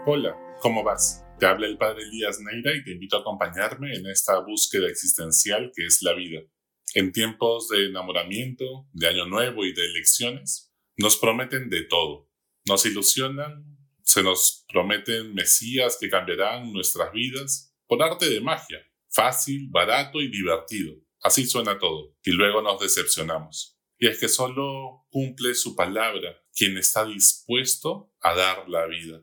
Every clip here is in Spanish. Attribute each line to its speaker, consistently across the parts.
Speaker 1: Hola, ¿cómo vas? Te habla el padre Elías Neira y te invito a acompañarme en esta búsqueda existencial que es la vida. En tiempos de enamoramiento, de año nuevo y de elecciones, nos prometen de todo. Nos ilusionan, se nos prometen mesías que cambiarán nuestras vidas por arte de magia, fácil, barato y divertido. Así suena todo, y luego nos decepcionamos. Y es que solo cumple su palabra quien está dispuesto a dar la vida.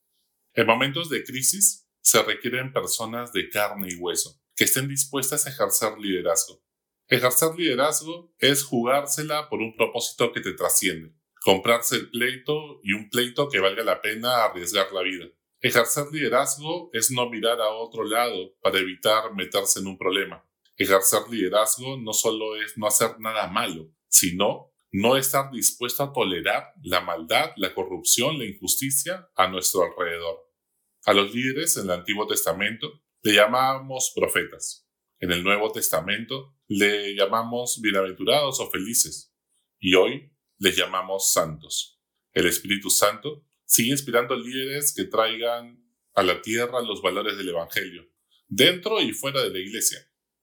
Speaker 1: En momentos de crisis se requieren personas de carne y hueso, que estén dispuestas a ejercer liderazgo. Ejercer liderazgo es jugársela por un propósito que te trasciende, comprarse el pleito y un pleito que valga la pena arriesgar la vida. Ejercer liderazgo es no mirar a otro lado para evitar meterse en un problema. Ejercer liderazgo no solo es no hacer nada malo, sino no estar dispuesto a tolerar la maldad, la corrupción, la injusticia a nuestro alrededor. A los líderes en el Antiguo Testamento le llamábamos profetas. En el Nuevo Testamento le llamamos bienaventurados o felices. Y hoy les llamamos santos. El Espíritu Santo sigue inspirando líderes que traigan a la tierra los valores del Evangelio, dentro y fuera de la iglesia.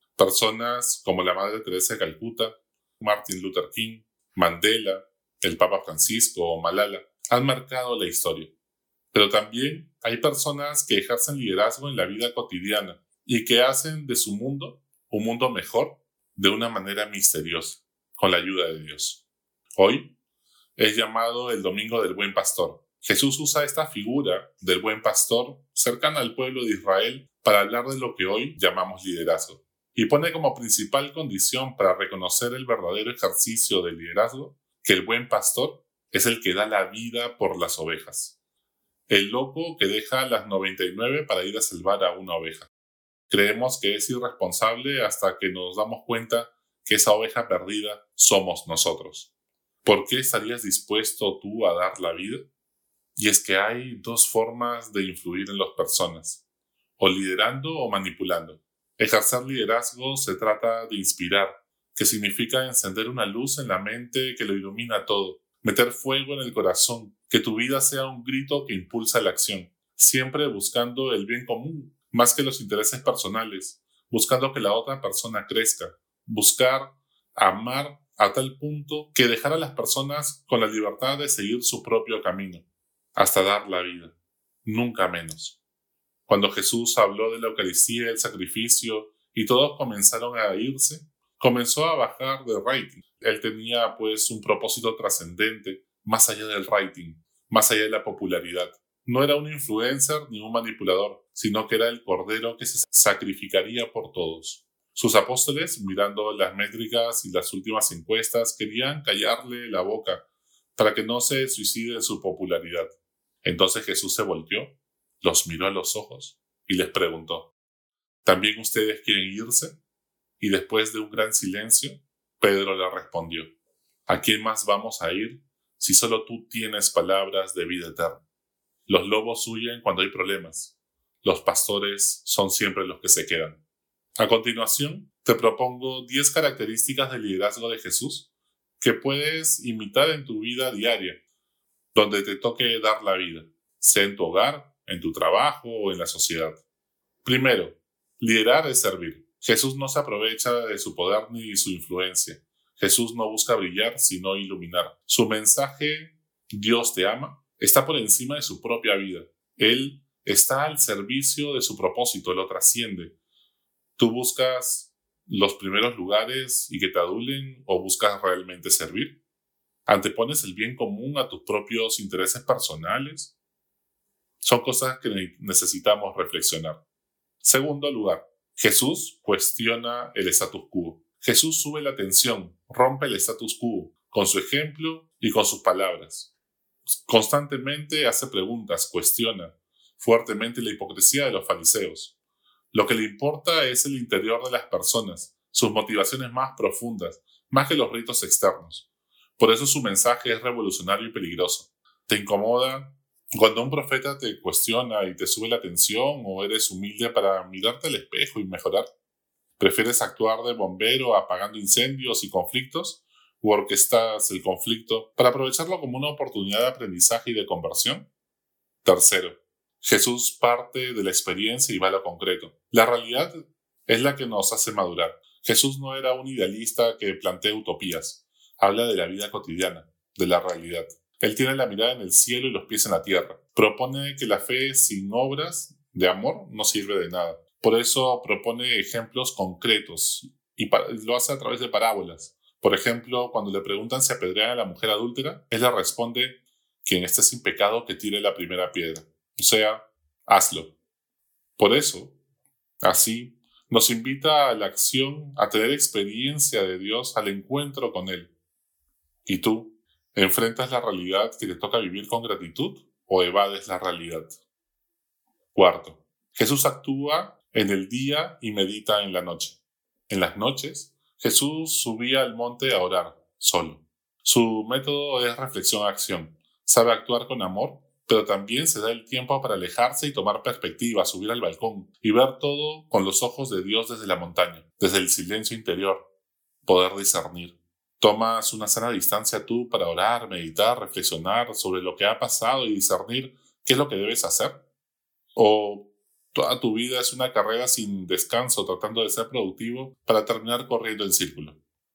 Speaker 1: Personas como la Madre Teresa de Calcuta, Martin Luther King, Mandela, el Papa Francisco o Malala han marcado la historia. Pero también hay personas que ejercen liderazgo en la vida cotidiana y que hacen de su mundo un mundo mejor de una manera misteriosa, con la ayuda de Dios. Hoy es llamado el Domingo del Buen Pastor. Jesús usa esta figura del buen pastor cercana al pueblo de Israel para hablar de lo que hoy llamamos liderazgo. Y pone como principal condición para reconocer el verdadero ejercicio del liderazgo que el buen pastor es el que da la vida por las ovejas. El loco que deja las 99 para ir a salvar a una oveja. Creemos que es irresponsable hasta que nos damos cuenta que esa oveja perdida somos nosotros. ¿Por qué estarías dispuesto tú a dar la vida? Y es que hay dos formas de influir en las personas, o liderando o manipulando. Ejercer liderazgo se trata de inspirar, que significa encender una luz en la mente que lo ilumina todo, meter fuego en el corazón, que tu vida sea un grito que impulsa la acción, siempre buscando el bien común, más que los intereses personales, buscando que la otra persona crezca, buscar amar a tal punto que dejar a las personas con la libertad de seguir su propio camino, hasta dar la vida, nunca menos. Cuando Jesús habló de la Eucaristía, el sacrificio, y todos comenzaron a irse, comenzó a bajar de rating. Él tenía pues un propósito trascendente, más allá del rating, más allá de la popularidad. No era un influencer ni un manipulador, sino que era el Cordero que se sacrificaría por todos. Sus apóstoles, mirando las métricas y las últimas encuestas, querían callarle la boca para que no se suicide en su popularidad. Entonces Jesús se volteó, los miró a los ojos y les preguntó: ¿también ustedes quieren irse? Y después de un gran silencio, Pedro le respondió: ¿a quién más vamos a ir si solo tú tienes palabras de vida eterna? Los lobos huyen cuando hay problemas. Los pastores son siempre los que se quedan. A continuación, te propongo 10 características del liderazgo de Jesús que puedes imitar en tu vida diaria, donde te toque dar la vida, sea en tu hogar, en tu trabajo o en la sociedad. Primero, liderar es servir. Jesús no se aprovecha de su poder ni su influencia. Jesús no busca brillar, sino iluminar. Su mensaje, Dios te ama, está por encima de su propia vida. Él está al servicio de su propósito, lo trasciende. ¿Tú buscas los primeros lugares y que te adulen o buscas realmente servir? ¿Antepones el bien común a tus propios intereses personales? Son cosas que necesitamos reflexionar. Segundo lugar, Jesús cuestiona el status quo. Jesús sube la tensión, rompe el status quo, con su ejemplo y con sus palabras. Constantemente hace preguntas, cuestiona fuertemente la hipocresía de los fariseos. Lo que le importa es el interior de las personas, sus motivaciones más profundas, más que los ritos externos. Por eso su mensaje es revolucionario y peligroso. ¿Te incomoda cuando un profeta te cuestiona y te sube la tensión, o eres humilde para mirarte al espejo y mejorar? ¿Prefieres actuar de bombero apagando incendios y conflictos? ¿O orquestas el conflicto para aprovecharlo como una oportunidad de aprendizaje y de conversión? Tercero, Jesús parte de la experiencia y va a lo concreto. La realidad es la que nos hace madurar. Jesús no era un idealista que plantea utopías. Habla de la vida cotidiana, de la realidad. Él tiene la mirada en el cielo y los pies en la tierra. Propone que la fe sin obras de amor no sirve de nada. Por eso propone ejemplos concretos y lo hace a través de parábolas. Por ejemplo, cuando le preguntan si apedrean a la mujer adúltera, él le responde: quien esté sin pecado que tire la primera piedra. O sea, hazlo. Por eso, así, nos invita a la acción, a tener experiencia de Dios, al encuentro con Él. ¿Y tú, enfrentas la realidad que te toca vivir con gratitud o evades la realidad? Cuarto, Jesús actúa en el día y medita en la noche. En las noches, Jesús subía al monte a orar, solo. Su método es reflexión-acción. Sabe actuar con amor, pero también se da el tiempo para alejarse y tomar perspectiva, subir al balcón y ver todo con los ojos de Dios desde la montaña, desde el silencio interior, poder discernir. Tomas una sana distancia tú para orar, meditar, reflexionar sobre lo que ha pasado y discernir qué es lo que debes hacer. ¿O toda tu vida es una carrera sin descanso tratando de ser productivo para terminar corriendo en círculo?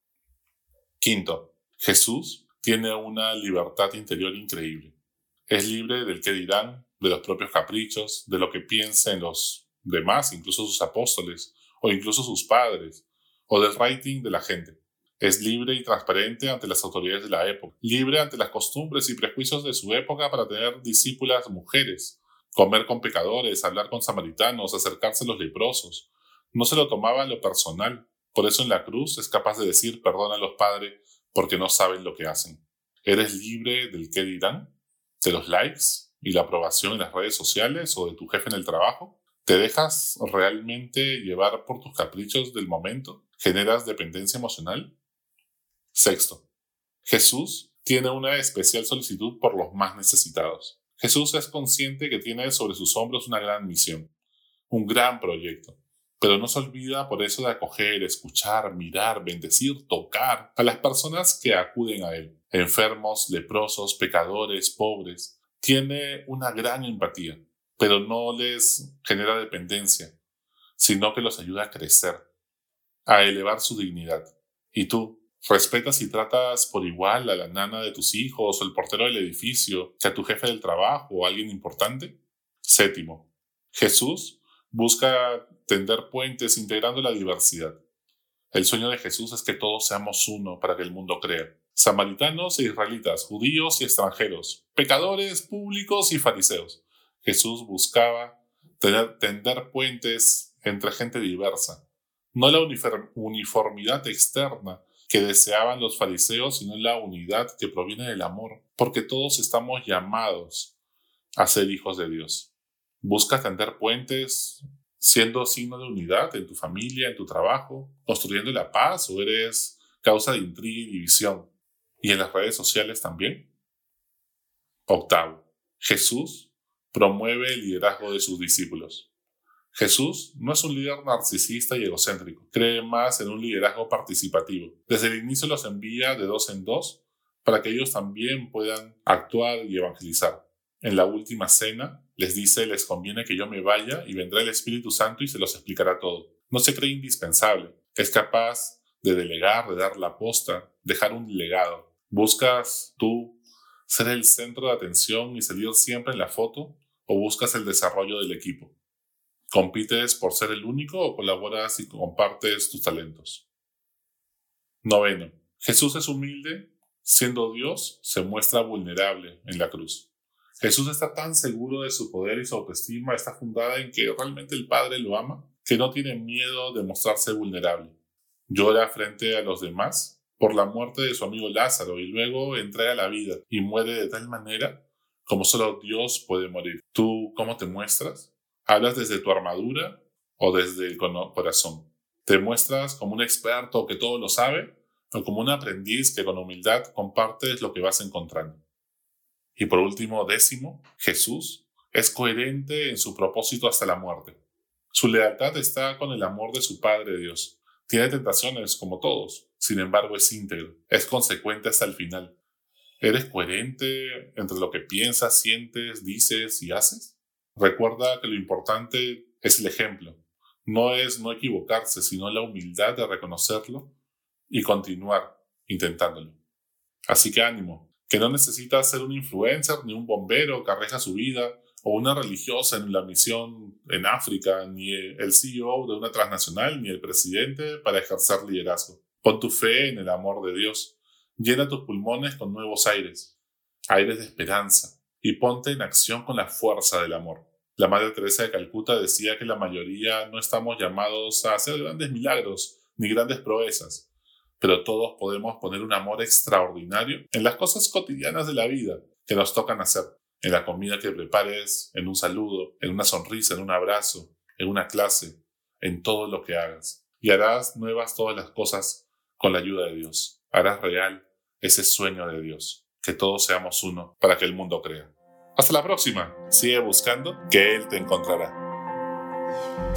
Speaker 1: Quinto, Jesús tiene una libertad interior increíble. Es libre del qué dirán, de los propios caprichos, de lo que piensen los demás, incluso sus apóstoles, o incluso sus padres, o del rating de la gente. Es libre y transparente ante las autoridades de la época, libre ante las costumbres y prejuicios de su época para tener discípulas mujeres, comer con pecadores, hablar con samaritanos, acercarse a los leprosos. No se lo tomaba en lo personal, por eso en la cruz es capaz de decir: perdónalos, Padre, porque no saben lo que hacen. ¿Eres libre del qué dirán? ¿De los likes y la aprobación en las redes sociales o de tu jefe en el trabajo? ¿Te dejas realmente llevar por tus caprichos del momento? ¿Generas dependencia emocional? Sexto, Jesús tiene una especial solicitud por los más necesitados. Jesús es consciente que tiene sobre sus hombros una gran misión, un gran proyecto, pero no se olvida por eso de acoger, escuchar, mirar, bendecir, tocar a las personas que acuden a Él. Enfermos, leprosos, pecadores, pobres. Tiene una gran empatía, pero no les genera dependencia, sino que los ayuda a crecer, a elevar su dignidad. ¿Y tú, respetas y tratas por igual a la nana de tus hijos o el portero del edificio que a tu jefe del trabajo o a alguien importante? Séptimo, Jesús busca tender puentes integrando la diversidad. El sueño de Jesús es que todos seamos uno para que el mundo crea. Samaritanos e israelitas, judíos y extranjeros, pecadores públicos y fariseos. Jesús buscaba tender puentes entre gente diversa. No la uniformidad externa que deseaban los fariseos, sino la unidad que proviene del amor, porque todos estamos llamados a ser hijos de Dios. ¿Buscas tender puentes siendo signo de unidad en tu familia, en tu trabajo, construyendo la paz, o eres causa de intriga y división? ¿Y en las redes sociales también? Octavo, Jesús promueve el liderazgo de sus discípulos. Jesús no es un líder narcisista y egocéntrico, cree más en un liderazgo participativo. Desde el inicio los envía de dos en dos para que ellos también puedan actuar y evangelizar. En la última cena les dice: les conviene que yo me vaya y vendrá el Espíritu Santo y se los explicará todo. No se cree indispensable, es capaz de delegar, de dar la posta, dejar un legado. ¿Buscas tú ser el centro de atención y salir siempre en la foto, o buscas el desarrollo del equipo? ¿Compites por ser el único o colaboras y compartes tus talentos? Noveno, Jesús es humilde. Siendo Dios, se muestra vulnerable en la cruz. Jesús está tan seguro de su poder y su autoestima está fundada en que realmente el Padre lo ama, que no tiene miedo de mostrarse vulnerable. Llora frente a los demás por la muerte de su amigo Lázaro y luego entrega la vida y muere de tal manera como solo Dios puede morir. ¿Tú cómo te muestras? ¿Hablas desde tu armadura o desde el corazón? ¿Te muestras como un experto que todo lo sabe o como un aprendiz que con humildad compartes lo que vas encontrando? Y por último, décimo, Jesús es coherente en su propósito hasta la muerte. Su lealtad está con el amor de su Padre Dios. Tiene tentaciones como todos, sin embargo es íntegro, es consecuente hasta el final. ¿Eres coherente entre lo que piensas, sientes, dices y haces? Recuerda que lo importante es el ejemplo. No es no equivocarse, sino la humildad de reconocerlo y continuar intentándolo. Así que ánimo, que no necesitas ser un influencer, ni un bombero que arriesga su vida, o una religiosa en la misión en África, ni el CEO de una transnacional, ni el presidente para ejercer liderazgo. Pon tu fe en el amor de Dios. Llena tus pulmones con nuevos aires de esperanza, y ponte en acción con la fuerza del amor. La Madre Teresa de Calcuta decía que la mayoría no estamos llamados a hacer grandes milagros ni grandes proezas, pero todos podemos poner un amor extraordinario en las cosas cotidianas de la vida que nos tocan hacer, en la comida que prepares, en un saludo, en una sonrisa, en un abrazo, en una clase, en todo lo que hagas. Y harás nuevas todas las cosas con la ayuda de Dios. Harás real ese sueño de Dios, que todos seamos uno para que el mundo crea. Hasta la próxima. Sigue buscando que Él te encontrará.